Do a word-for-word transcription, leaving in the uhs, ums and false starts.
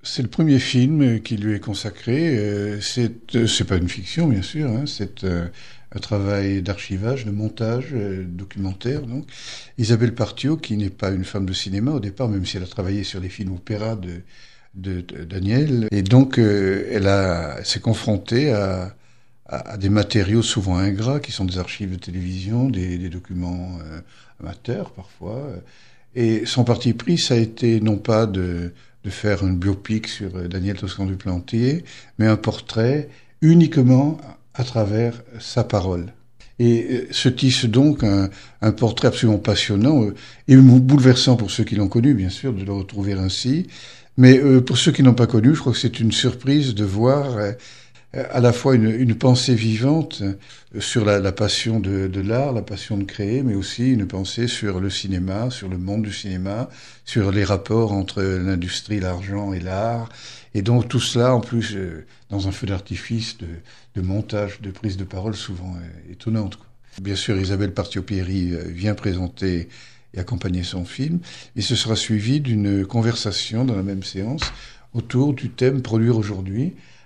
C'est le premier film qui lui est consacré. Euh, C'est, euh, c'est pas une fiction, bien sûr. Hein, c'est euh, un travail d'archivage, de montage, euh, documentaire. Donc, Isabelle Partiot, qui n'est pas une femme de cinéma au départ, même si elle a travaillé sur les films opéras de, de, de Daniel, et donc euh, elle a, elle s'est confrontée à, à, à des matériaux souvent ingrats, qui sont des archives de télévision, des, des documents euh, amateurs parfois. Et son parti pris, ça a été non pas de, de faire une biopic sur euh, Daniel Toscan du Plantier, mais un portrait uniquement à travers sa parole. Et euh, se tisse donc un, un portrait absolument passionnant euh, et bouleversant pour ceux qui l'ont connu, bien sûr, de le retrouver ainsi. Mais euh, pour ceux qui n'ont pas connu, je crois que c'est une surprise de voir euh, à la fois une, une pensée vivante sur la, la passion de, de l'art, la passion de créer, mais aussi une pensée sur le cinéma, sur le monde du cinéma, sur les rapports entre l'industrie, l'argent et l'art. Et donc tout cela, en plus, euh, dans un feu d'artifice de, de montage, de prise de parole souvent euh, étonnante, quoi. Bien sûr, Isabelle Partiot-Pieri euh, vient présenter et accompagner son film, et ce sera suivi d'une conversation dans la même séance autour du thème Produire aujourd'hui,